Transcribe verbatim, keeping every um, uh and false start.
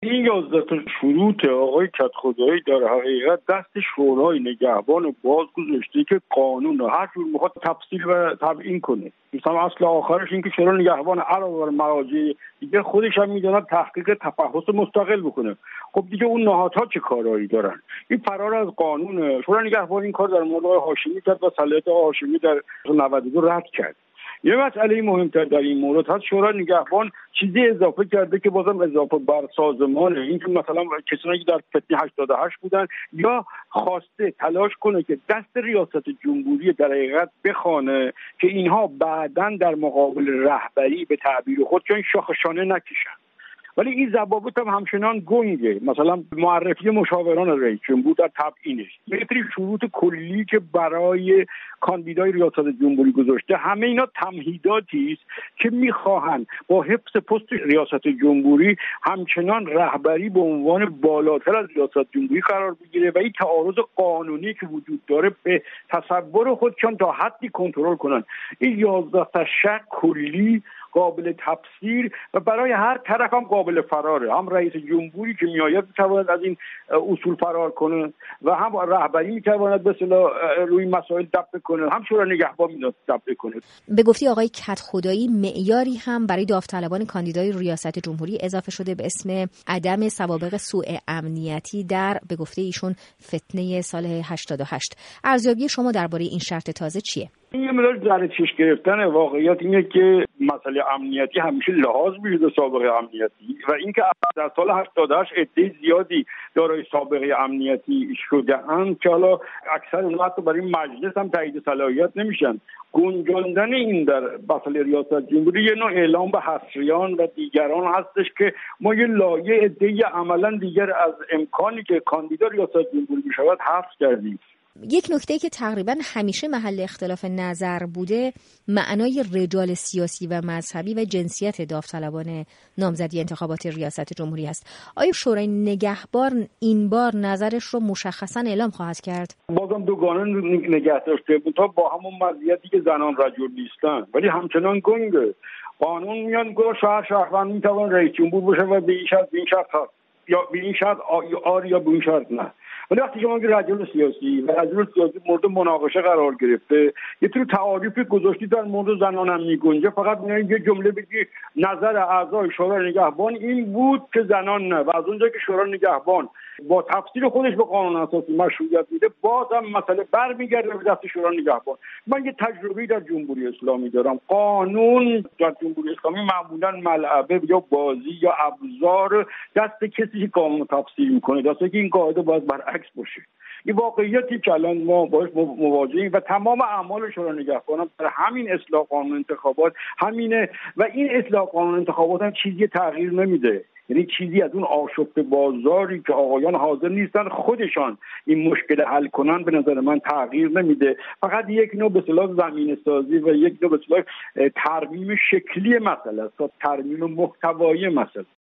این یازده تا شروط آقای کدخدایی در حقیقت دست شورای نگهبان باز گذاشته که قانون رو هر جور میخواد تفصیل و تبیین کنه. مثلا اصل آخرش این که شورای نگهبان علاوه بر مراجع دیگه خودش هم میدونه تحقیق تفحص مستقل بکنه. خب دیگه اون نهادها چه کارایی دارن؟ این فرار از قانون. شورای نگهبان این کار در مورد آقای هاشمی کرد و صلاحیت آقای هاشمی در نود و دو رد کرد. یه مسئله مهمتر در این مورد هست، شورای نگهبان چیزی اضافه کرده که بازم اضافه بر سازمانه. این که مثلا کسانی که در فتنه هشتاد و هشت بودن یا خواسته تلاش کنه که دست ریاست جمهوری در حقیقت بخوانه که اینها بعداً در مقابل رهبری به تعبیر خود چون شاخشانه نکشن. ولی این ضوابط هم همچنان گنگه. مثلا معرفی مشاوران رئیس جمهور در تبیینش، مثل شروط کلی که برای کاندیدای ریاست جمهوری گذاشته، همه اینا تمهیداتی است که میخواهند با حفظ پست ریاست جمهوری همچنان رهبری به عنوان بالاتر از ریاست جمهوری قرار بگیره و این تعارض قانونی که وجود داره به تصور خودشان تا حدی کنترل کنن. این یازده تا شرط کلی قابل تفسیر و برای هر طرف هم قابل فراره. هم رئیس جمهوری که میآید میتواند از این اصول فرار کنه و هم رهبری میتواند به اصطلاح روی مسائل دفع کنه، هم شورای نگهبان میتواند دفع کنه. به گفته آقای کدخدایی معیاری هم برای داوطلبان کاندیدای ریاست جمهوری اضافه شده به اسم عدم سوابق سوء امنیتی در به گفته ایشون فتنه سال هشتاد و هشت. ارزیابی شما درباره این شرط تازه چیه؟ این یه مقدار در چشم گرفتن. واقعیت اینه که مسئله امنیتی همیشه لحاظ میشه به سابقه امنیتی و اینکه در سال هشتاد و هشت عده زیادی دارای سابقه امنیتی شده‌اند که حالا اکثر اونها حتی برای مجلس هم تایید صلاحیت نمیشن. گنجاندن این در مسئله ریاست جمهوری یه نوع اعلام به حصریان و دیگران هستش که ما یه لایه عده‌ای عملاً دیگر از امکانی که کاندیدا ریاست جمهوری میشود حذف کردیم. یک نکته که تقریبا همیشه محل اختلاف نظر بوده معنای رجال سیاسی و مذهبی و جنسیت داوطلبان نامزدی انتخابات ریاست جمهوری است. آیا شورای نگهبان این بار نظرش رو مشخصا اعلام خواهد کرد؟ بازم دوگانه نگه داشته بود تا با همون مزیتی که زنان رجل نیستن، ولی همچنان گنگه. قانون میاد گوش شهر شهروند میتوان رئیس جمهور باشه و به این شرط به این شرط یا به این شرط آر یا به این شرط نه. ولی وقتی شما که رجل سیاسی و رجل سیاسی مورد مناقشه قرار گرفته، یه طور تعاریف گذاشتی در مورد زنان هم میگنجه، فقط میگن یه جمله بگی نظر اعضای شورای نگهبان این بود که زنان نه، و از اونجا که شورای نگهبان با تفسیر خودش به قانون اساسی مشروعیت میده، بازم مسئله برمیگرده به دست شورای نگهبان. من یه تجربه در جمهوری اسلامی دارم. قانون در جمهوری اسلامی معمولا ملعبه یا بازی یا ابزار دست کسی که قانون تفسیر میکنه، درسته که این قاعده باید برعکس باشه. این واقعیتی که الان ما باش مواجهیم و تمام اعمال شورای نگهبان هم در همین اصلاح قانون انتخابات همینه و این اصلاح قانون انتخابات هم چیزی تغییر نمیده. یعنی چیزی از اون آشفت بازاری که آقایان حاضر نیستن خودشان این مشکل حل کنن به نظر من تغییر نمیده. فقط یک نوع به اصطلاح زمینه سازی و یک نوع به اصطلاح ترمیم شکلی مسئله است تا ترمیم محتوایی مسئله.